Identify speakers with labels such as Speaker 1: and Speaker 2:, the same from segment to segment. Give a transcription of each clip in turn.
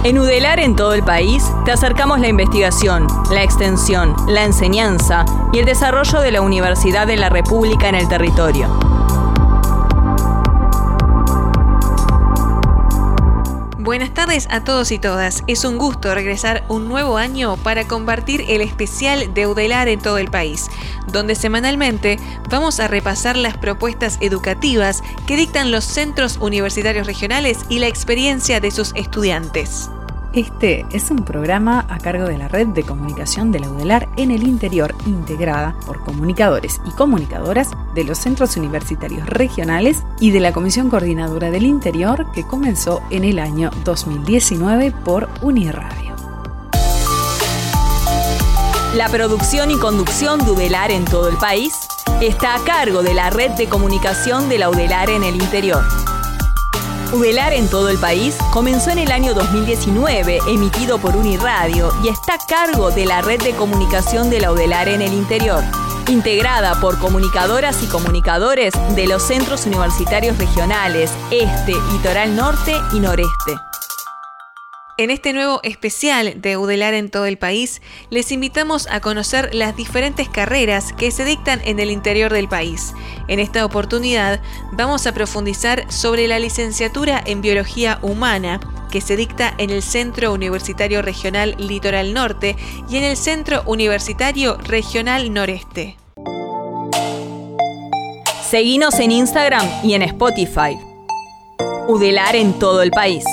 Speaker 1: En UDELAR en todo el país te acercamos la investigación, la extensión, la enseñanza y el desarrollo de la Universidad de la República en el territorio.
Speaker 2: Buenas tardes a todos y todas. Es un gusto regresar un nuevo año para compartir el especial de UDELAR en todo el país, donde semanalmente vamos a repasar las propuestas educativas que dictan los centros universitarios regionales y la experiencia de sus estudiantes.
Speaker 3: Este es un programa a cargo de la Red de Comunicación de la UDELAR en el interior, integrada por comunicadores y comunicadoras de los centros universitarios regionales y de la Comisión Coordinadora del Interior, que comenzó en el año 2019 por Uniradio.
Speaker 1: La producción y conducción de UDELAR en todo el país está a cargo de la Red de Comunicación de la UDELAR en el interior. UDELAR en todo el país comenzó en el año 2019, emitido por Uniradio, y está a cargo de la Red de Comunicación de la UDELAR en el interior, integrada por comunicadoras y comunicadores de los centros universitarios regionales, Este, Litoral Norte y Noreste.
Speaker 2: En este nuevo especial de UDELAR en todo el país, les invitamos a conocer las diferentes carreras que se dictan en el interior del país. En esta oportunidad vamos a profundizar sobre la licenciatura en Biología Humana, que se dicta en el Centro Universitario Regional Litoral Norte y en el Centro Universitario Regional Noreste.
Speaker 1: Seguinos en Instagram y en Spotify. UDELAR en todo el país.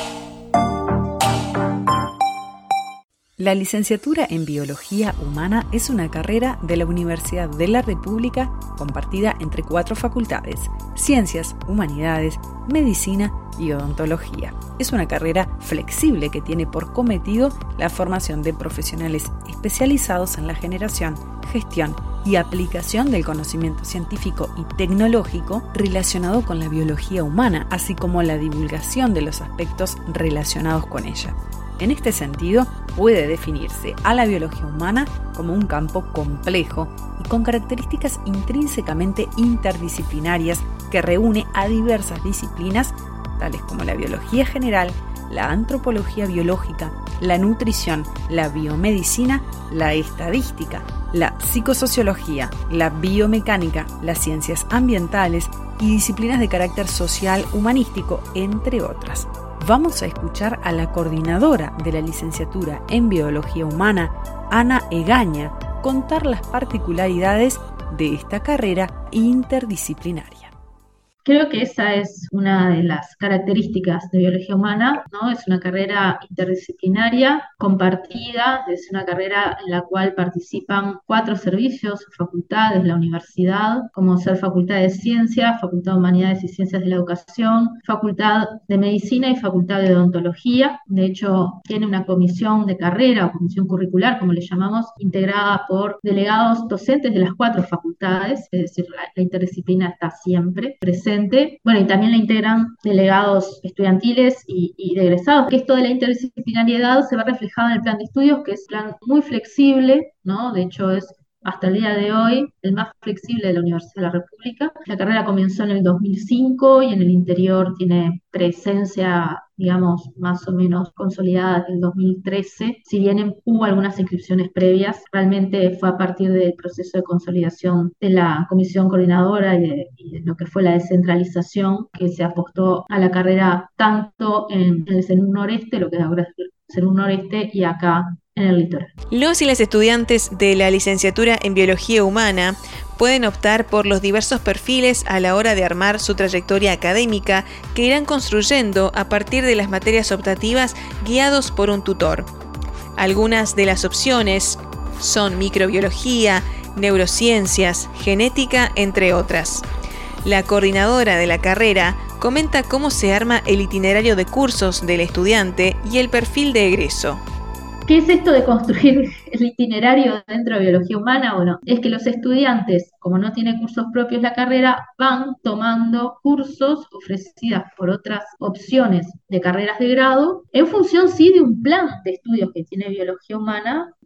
Speaker 3: La licenciatura en Biología Humana es una carrera de la Universidad de la República compartida entre 4 facultades: Ciencias, Humanidades, Medicina y Odontología. Es una carrera flexible que tiene por cometido la formación de profesionales especializados en la generación, gestión y aplicación del conocimiento científico y tecnológico relacionado con la biología humana, así como la divulgación de los aspectos relacionados con ella. En este sentido, puede definirse a la biología humana como un campo complejo y con características intrínsecamente interdisciplinarias que reúne a diversas disciplinas, tales como la biología general, la antropología biológica, la nutrición, la biomedicina, la estadística, la psicosociología, la biomecánica, las ciencias ambientales y disciplinas de carácter social humanístico, entre otras. Vamos a escuchar a la coordinadora de la licenciatura en Biología Humana, Ana Egaña, contar las particularidades de esta carrera interdisciplinaria.
Speaker 4: Creo que esa es una de las características de biología humana, ¿no? Es una carrera interdisciplinaria, compartida, es una carrera en la cual participan 4 servicios, facultades, la universidad, como ser Facultad de Ciencias, Facultad de Humanidades y Ciencias de la Educación, Facultad de Medicina y Facultad de Odontología. De hecho, tiene una comisión de carrera o comisión curricular, como le llamamos, integrada por delegados docentes de las 4 facultades, es decir, la interdisciplina está siempre presente. Bueno, y también la integran delegados estudiantiles y de egresados, que esto de la interdisciplinariedad se ve reflejado en el plan de estudios, que es un plan muy flexible, ¿no? De hecho, es hasta el día de hoy el más flexible de la Universidad de la República. La carrera comenzó en el 2005 y en el interior tiene presencia, digamos, más o menos consolidada desde el 2013. Si bien hubo algunas inscripciones previas, realmente fue a partir del proceso de consolidación de la comisión coordinadora y de lo que fue la descentralización que se apostó a la carrera tanto en el CENUR Noreste, lo que ahora es el CENUR Noreste, y acá en el litoral.
Speaker 2: Los y las estudiantes de la licenciatura en Biología Humana pueden optar por los diversos perfiles a la hora de armar su trayectoria académica que irán construyendo a partir de las materias optativas guiados por un tutor. Algunas de las opciones son microbiología, neurociencias, genética, entre otras. La coordinadora de la carrera comenta cómo se arma el itinerario de cursos del estudiante y el perfil de egreso.
Speaker 4: ¿Qué es esto de construir el itinerario dentro de biología humana? Bueno, es que los estudiantes, como no tienen cursos propios la carrera, van tomando cursos ofrecidas por otras opciones de carreras de grado, en función sí de un plan de estudios que tiene biología humana,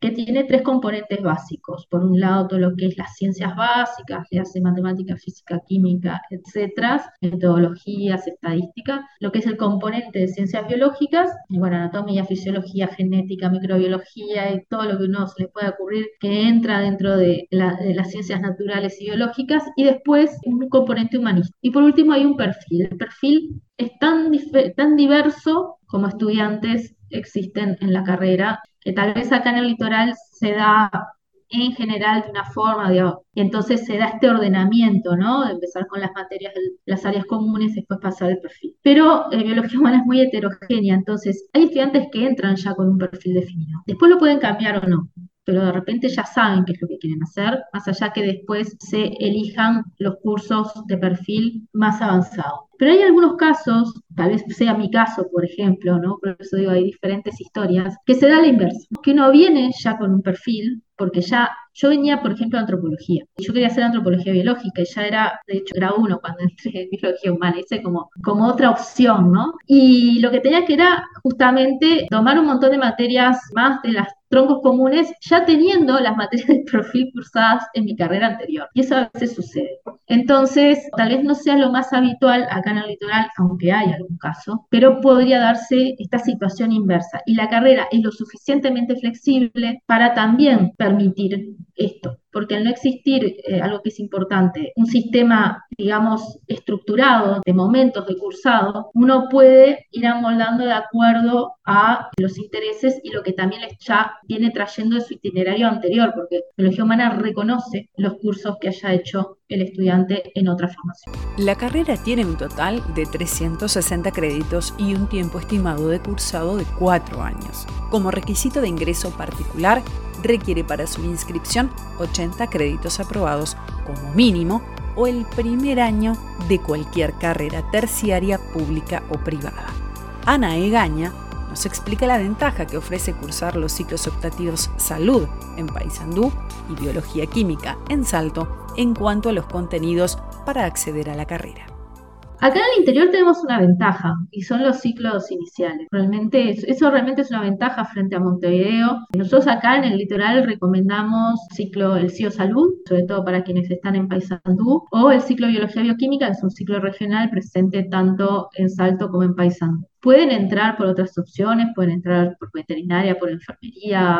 Speaker 4: que tiene 3 componentes básicos. Por un lado, todo lo que es las ciencias básicas, le hace matemática, física, química, etcétera, metodologías, estadística, lo que es el componente de ciencias biológicas, y bueno, anatomía, fisiología, genética, microbiología y todo lo que uno se le pueda ocurrir que entra dentro de las ciencias naturales y biológicas, y después un componente humanista. Y por último hay un perfil. El perfil es tan diverso como estudiantes existen en la carrera, que tal vez acá en el litoral se da en general de una forma, digamos, y entonces se da este ordenamiento, ¿no? De empezar con las materias, las áreas comunes, y después pasar al perfil. Pero biología humana es muy heterogénea, entonces hay estudiantes que entran ya con un perfil definido. Después lo pueden cambiar o no, pero de repente ya saben qué es lo que quieren hacer, más allá que después se elijan los cursos de perfil más avanzado. Pero hay algunos casos, tal vez sea mi caso, por ejemplo, ¿no? Por eso digo, hay diferentes historias, que se da a la inversa, que uno viene ya con un perfil, porque ya yo venía, por ejemplo, de antropología, y yo quería hacer antropología biológica, y ya era, de hecho, grado 1 cuando entré en biología humana, hice como otra opción, ¿no? Y lo que tenía que era justamente tomar un montón de materias más de las troncos comunes, ya teniendo las materias del perfil cursadas en mi carrera anterior. Y eso a veces sucede. Entonces, tal vez no sea lo más habitual acá en el litoral, aunque hay algún caso, pero podría darse esta situación inversa. Y la carrera es lo suficientemente flexible para también permitir esto. Porque al no existir, algo que es importante, un sistema, digamos, estructurado de momentos de cursado, uno puede ir amoldando de acuerdo a los intereses y lo que también ya viene trayendo de su itinerario anterior, porque biología humana reconoce los cursos que haya hecho el estudiante en otra formación.
Speaker 3: La carrera tiene un total de 360 créditos y un tiempo estimado de cursado de 4 años. Como requisito de ingreso particular, requiere para su inscripción 80 créditos aprobados como mínimo o el primer año de cualquier carrera terciaria pública o privada. Ana Egaña nos explica la ventaja que ofrece cursar los ciclos optativos Salud en Paysandú y Biología Química en Salto en cuanto a los contenidos para acceder a la carrera.
Speaker 4: Acá en el interior tenemos una ventaja y son los ciclos iniciales. Eso realmente es una ventaja frente a Montevideo. Nosotros acá en el litoral recomendamos el CIO Salud, sobre todo para quienes están en Paysandú, o el ciclo Biología Bioquímica, que es un ciclo regional presente tanto en Salto como en Paysandú. Pueden entrar por otras opciones, pueden entrar por veterinaria, por enfermería,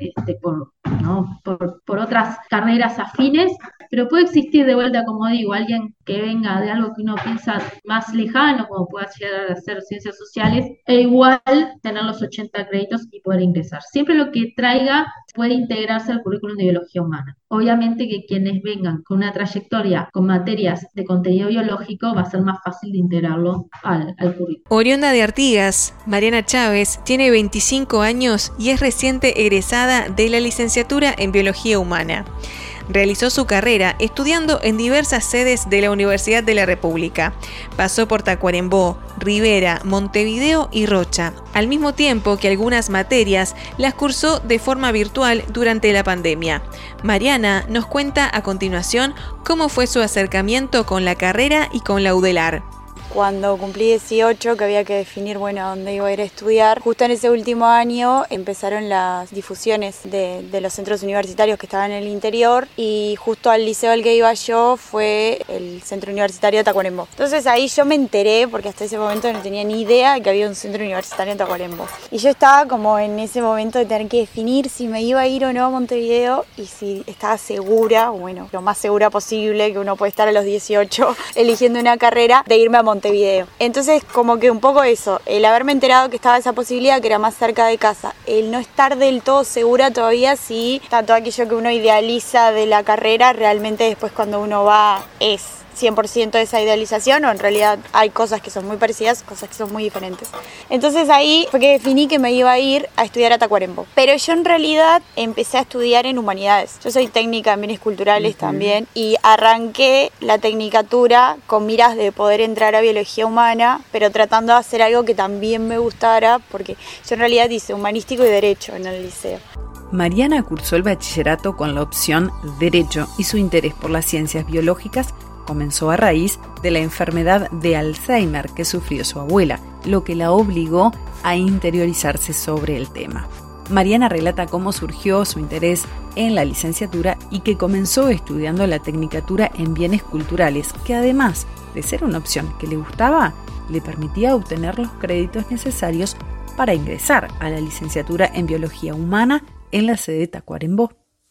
Speaker 4: por otras carreras afines, pero puede existir de vuelta, como digo, alguien que venga de algo que uno piensa más lejano, como pueda llegar a ser ciencias sociales, e igual tener los 80 créditos y poder ingresar. Siempre lo que traiga puede integrarse al currículum de biología humana. Obviamente que quienes vengan con una trayectoria con materias de contenido biológico va a ser más fácil de integrarlo al currículum.
Speaker 2: Oriunda de Artigas, Mariana Chávez tiene 25 años y es reciente egresada de la licenciatura en Biología Humana. Realizó su carrera estudiando en diversas sedes de la Universidad de la República. Pasó por Tacuarembó, Rivera, Montevideo y Rocha, al mismo tiempo que algunas materias las cursó de forma virtual durante la pandemia. Mariana nos cuenta a continuación cómo fue su acercamiento con la carrera y con la UDELAR.
Speaker 5: Cuando cumplí 18, que había que definir, dónde iba a ir a estudiar, justo en ese último año empezaron las difusiones de los centros universitarios que estaban en el interior y justo al liceo al que iba yo fue el centro universitario de Tacuarembó. Entonces ahí yo me enteré, porque hasta ese momento no tenía ni idea de que había un centro universitario en Tacuarembó. Y yo estaba como en ese momento de tener que definir si me iba a ir o no a Montevideo y si estaba segura, lo más segura posible que uno puede estar a los 18 eligiendo una carrera, de irme a Montevideo. Entonces como que un poco eso, el haberme enterado que estaba esa posibilidad, que era más cerca de casa, el no estar del todo segura todavía si tanto aquello que uno idealiza de la carrera realmente después cuando uno va es 100% de esa idealización o en realidad hay cosas que son muy parecidas, cosas que son muy diferentes. Entonces ahí fue que definí que me iba a ir a estudiar a Tacuarembó. Pero yo en realidad empecé a estudiar en humanidades. Yo soy técnica en bienes culturales también y arranqué la tecnicatura con miras de poder entrar a biología humana, pero tratando de hacer algo que también me gustara porque yo en realidad hice humanístico y derecho en el liceo.
Speaker 3: Mariana cursó el bachillerato con la opción Derecho y su interés por las ciencias biológicas comenzó a raíz de la enfermedad de Alzheimer que sufrió su abuela, lo que la obligó a interiorizarse sobre el tema. Mariana relata cómo surgió su interés en la licenciatura y que comenzó estudiando la Tecnicatura en Bienes Culturales, que además de ser una opción que le gustaba, le permitía obtener los créditos necesarios para ingresar a la licenciatura en Biología Humana en la sede de Tacuarembó.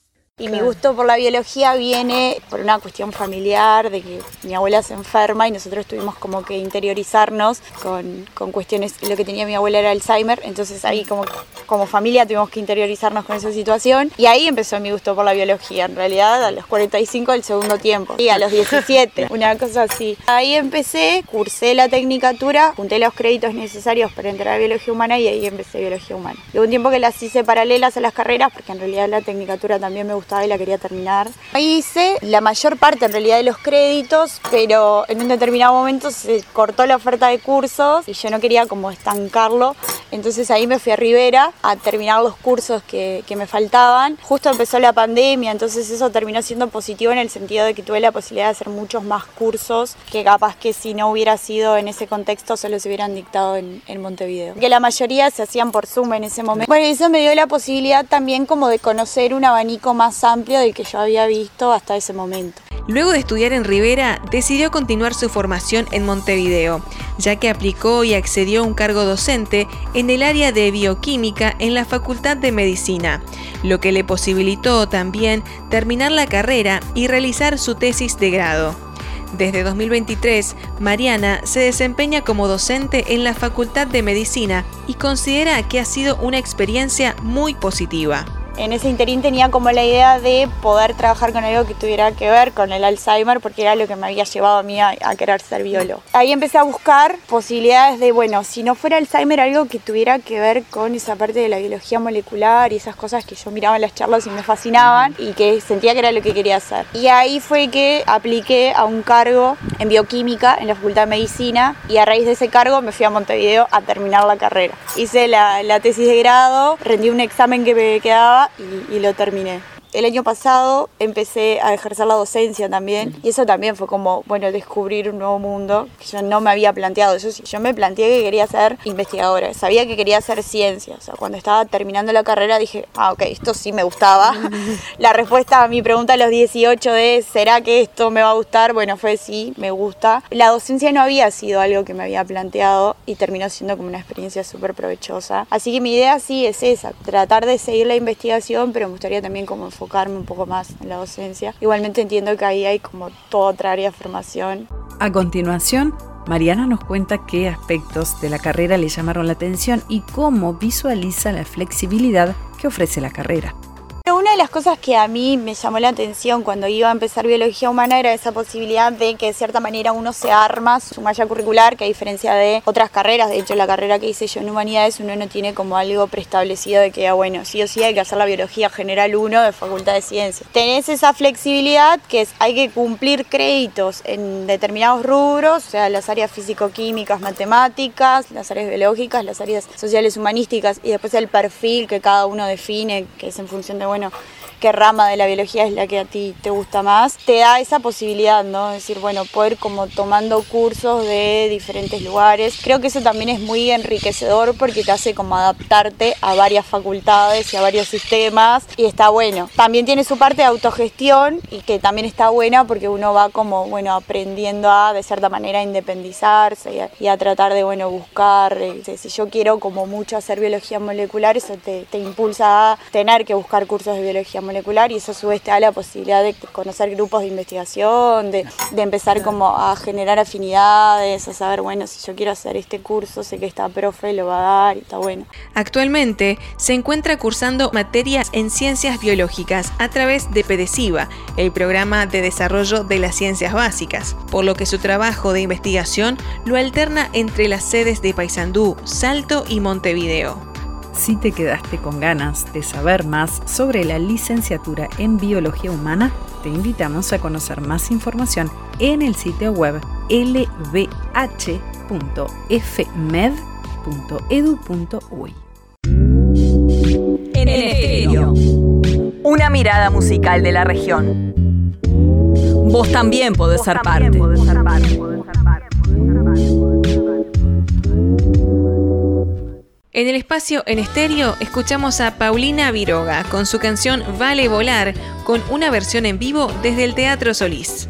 Speaker 5: Y mi gusto por la biología viene por una cuestión familiar, de que mi abuela se enferma y nosotros tuvimos como que interiorizarnos con cuestiones. Lo que tenía mi abuela era Alzheimer, entonces ahí como familia tuvimos que interiorizarnos con esa situación. Y ahí empezó mi gusto por la biología, en realidad a los 45 del segundo tiempo, y a los 17, una cosa así. Ahí empecé, cursé la tecnicatura, junté los créditos necesarios para entrar a biología humana y ahí empecé biología humana. Luego un tiempo que las hice paralelas a las carreras, porque en realidad la tecnicatura también me gustaba y la quería terminar. Ahí hice la mayor parte en realidad de los créditos, pero en un determinado momento se cortó la oferta de cursos y yo no quería como estancarlo, entonces ahí me fui a Rivera a terminar los cursos que me faltaban. Justo empezó la pandemia, entonces eso terminó siendo positivo en el sentido de que tuve la posibilidad de hacer muchos más cursos que capaz que si no hubiera sido en ese contexto solo se hubieran dictado en Montevideo, que la mayoría se hacían por Zoom en ese momento. Bueno, eso me dio la posibilidad también como de conocer un abanico más amplio del que yo había visto hasta ese momento.
Speaker 2: Luego de estudiar en Rivera, decidió continuar su formación en Montevideo, ya que aplicó y accedió a un cargo docente en el área de bioquímica en la Facultad de Medicina, lo que le posibilitó también terminar la carrera y realizar su tesis de grado. Desde 2023, Mariana se desempeña como docente en la Facultad de Medicina y considera que ha sido una experiencia muy positiva.
Speaker 5: En ese interín tenía como la idea de poder trabajar con algo que tuviera que ver con el Alzheimer, porque era lo que me había llevado a mí a querer ser biólogo. Ahí empecé a buscar posibilidades de, bueno, si no fuera Alzheimer, algo que tuviera que ver con esa parte de la biología molecular y esas cosas que yo miraba en las charlas y me fascinaban y que sentía que era lo que quería hacer. Y ahí fue que apliqué a un cargo en bioquímica en la Facultad de Medicina y a raíz de ese cargo me fui a Montevideo a terminar la carrera. Hice la tesis de grado, rendí un examen que me quedaba y lo terminé. El año pasado empecé a ejercer la docencia también y eso también fue como, bueno, descubrir un nuevo mundo que yo no me había planteado. Yo me planteé que quería ser investigadora, sabía que quería hacer ciencia. O sea, cuando estaba terminando la carrera dije, ok, esto sí me gustaba. La respuesta a mi pregunta a los 18 de ¿será que esto me va a gustar? Bueno, fue sí, me gusta. La docencia no había sido algo que me había planteado y terminó siendo como una experiencia súper provechosa. Así que mi idea sí es esa, tratar de seguir la investigación, pero me gustaría también como enfocarme un poco más en la docencia. Igualmente entiendo que ahí hay como toda otra área de formación.
Speaker 3: A continuación, Mariana nos cuenta qué aspectos de la carrera le llamaron la atención y cómo visualiza la flexibilidad que ofrece la carrera.
Speaker 5: Una de las cosas que a mí me llamó la atención cuando iba a empezar biología humana era esa posibilidad de que de cierta manera uno se arma su malla curricular, que a diferencia de otras carreras, de hecho la carrera que hice yo en humanidades, uno no tiene como algo preestablecido de que, bueno, sí o sí hay que hacer la biología general 1 de Facultad de Ciencias. Tenés esa flexibilidad que es, hay que cumplir créditos en determinados rubros, o sea, las áreas físico-químicas, matemáticas, las áreas biológicas, las áreas sociales humanísticas y después el perfil que cada uno define, que es en función de, bueno, qué rama de la biología es la que a ti te gusta más, te da esa posibilidad, ¿no? Es decir, bueno, poder como tomando cursos de diferentes lugares. Creo que eso también es muy enriquecedor porque te hace como adaptarte a varias facultades y a varios sistemas y está bueno. También tiene su parte de autogestión y que también está buena porque uno va como, bueno, aprendiendo a, de cierta manera, independizarse y a tratar de, bueno, buscar. Si yo quiero como mucho hacer biología molecular, eso te impulsa a tener que buscar cursos de biología molecular y eso a su vez te da la posibilidad de conocer grupos de investigación, de empezar como a generar afinidades, a saber, bueno, si yo quiero hacer este curso, sé que esta profe lo va a dar y está bueno.
Speaker 2: Actualmente se encuentra cursando materias en ciencias biológicas a través de PEDESIVA, el programa de desarrollo de las ciencias básicas, por lo que su trabajo de investigación lo alterna entre las sedes de Paysandú, Salto y Montevideo.
Speaker 3: Si te quedaste con ganas de saber más sobre la licenciatura en Biología Humana, te invitamos a conocer más información en el sitio web lbh.fmed.edu.uy.
Speaker 1: En estéreo, una mirada musical de la región. Vos también podés ser parte.
Speaker 2: En el espacio en estéreo escuchamos a Paulina Viroga con su canción Vale Volar, con una versión en vivo desde el Teatro Solís.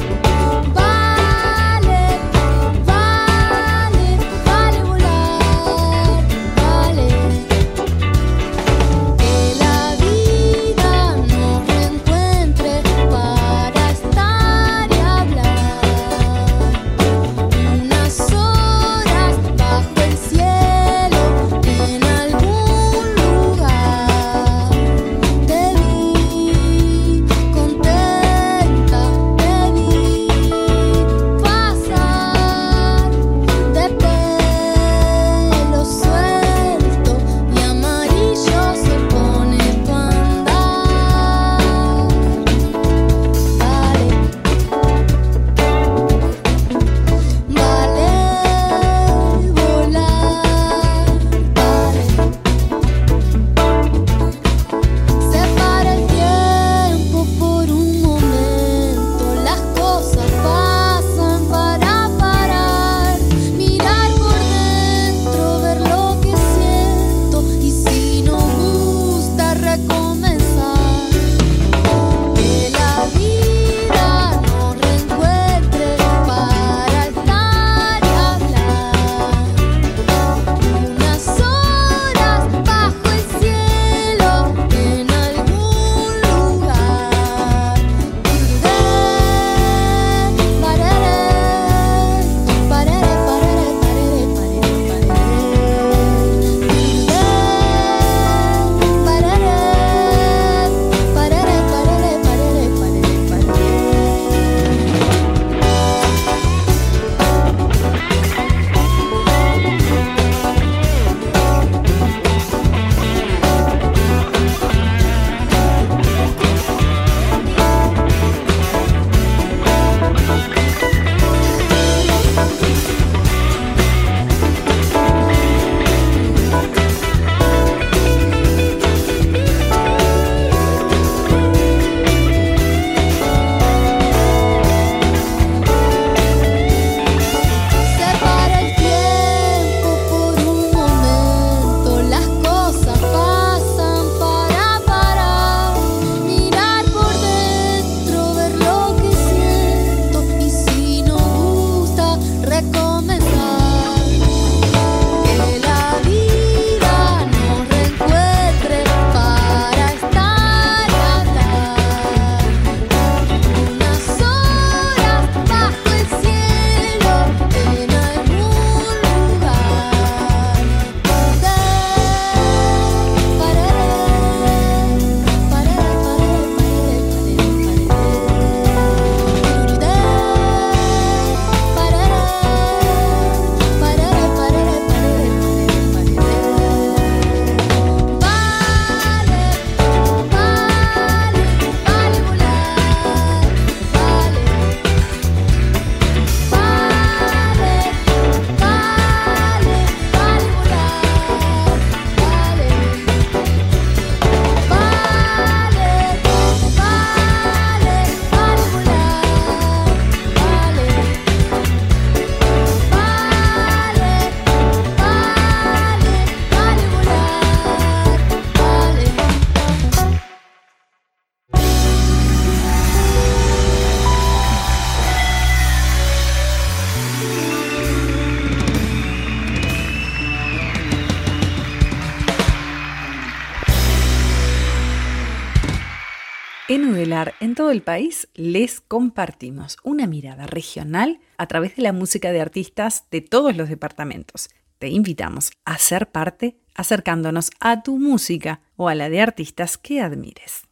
Speaker 3: En Udelar, en todo el país, les compartimos una mirada regional a través de la música de artistas de todos los departamentos. Te invitamos a ser parte acercándonos a tu música o a la de artistas que admires.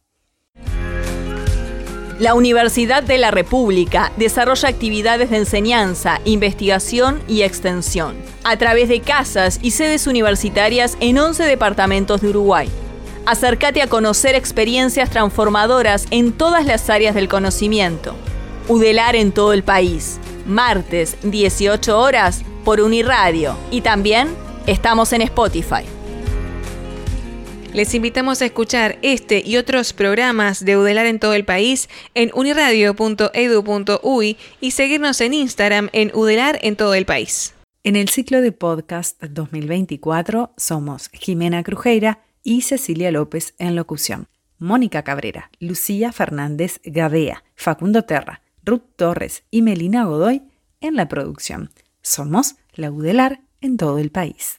Speaker 1: La Universidad de la República desarrolla actividades de enseñanza, investigación y extensión a través de casas y sedes universitarias en 11 departamentos de Uruguay. Acércate a conocer experiencias transformadoras en todas las áreas del conocimiento. Udelar en todo el país. Martes, 18 horas, por Uniradio. Y también estamos en Spotify.
Speaker 2: Les invitamos a escuchar este y otros programas de Udelar en todo el país en uniradio.edu.uy y seguirnos en Instagram en Udelar en todo el país.
Speaker 3: En el ciclo de podcast 2024 somos Jimena Crujeira y Cecilia López en locución, Mónica Cabrera, Lucía Fernández Gadea, Facundo Terra, Ruth Torres y Melina Godoy en la producción. Somos la UDELAR en todo el país.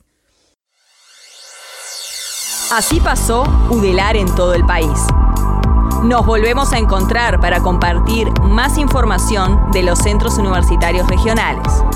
Speaker 1: Así pasó UDELAR en todo el país. Nos volvemos a encontrar para compartir más información de los centros universitarios regionales.